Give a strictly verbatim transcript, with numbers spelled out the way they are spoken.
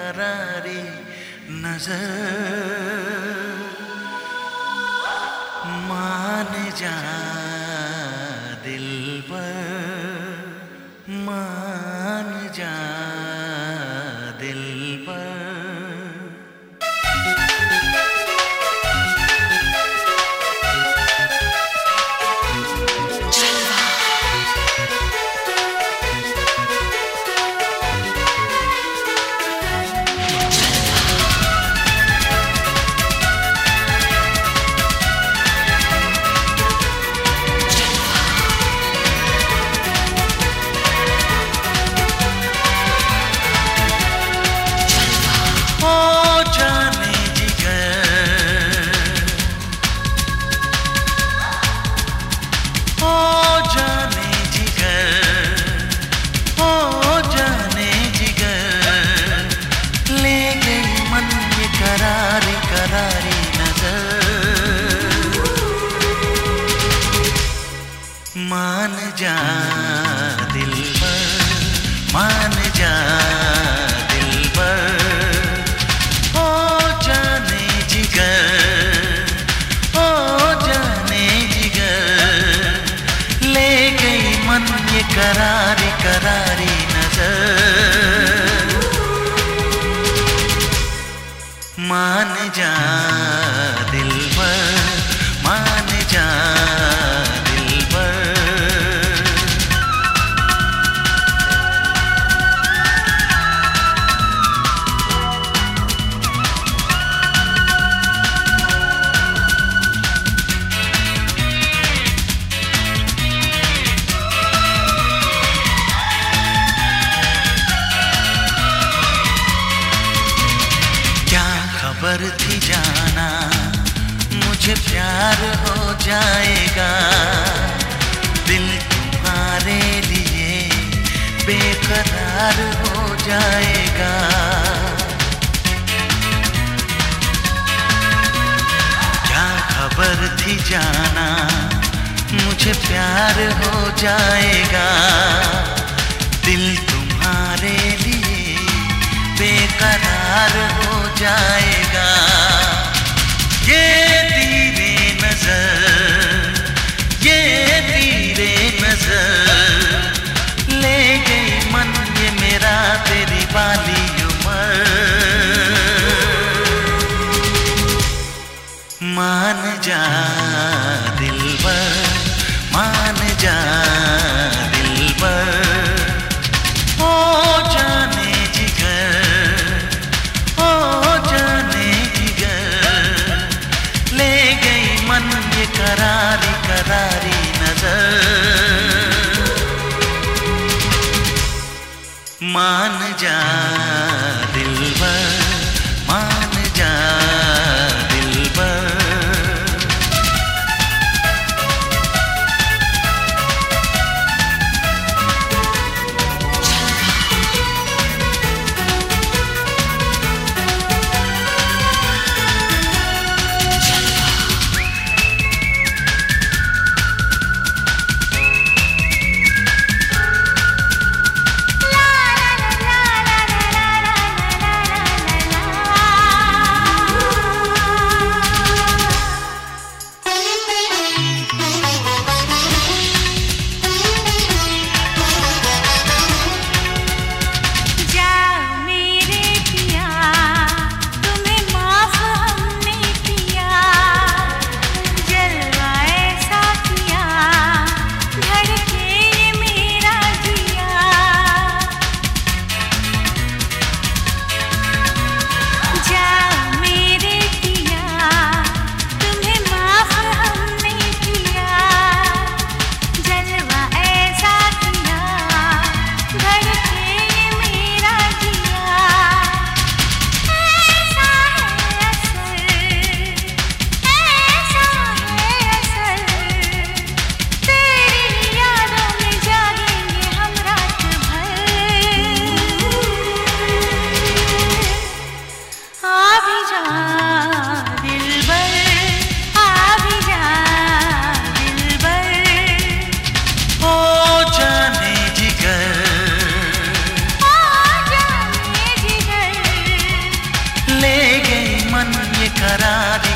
बेकरारी नजर मान जा दिलबर, मान जा दिलबर। करारी करारी नजर मान जा दिलबर, मान जा दिलबर। ओ जाने जिगर, ओ जाने जिगर, ले गई मन ये करारी करारी नजर मान जा दिलबर, मान जा दिलबर। खबर थी जाना मुझे प्यार हो जाएगा, दिल तुम्हारे लिए बेकरार हो जाएगा। क्या खबर थी जाना मुझे प्यार हो जाएगा, दिल तुम्हारे लिए बेकरार हो जाएगा। ये तेरे नजर, ये तेरे नजर, ले गई मन ये मेरा तेरी वाली उम्र। मान जा दिलबर, मान जा दिलबर। ओ जाने करारी करारी नजर मान जा दिलबर, मान जा दिलबर। La la la la la बेकरारी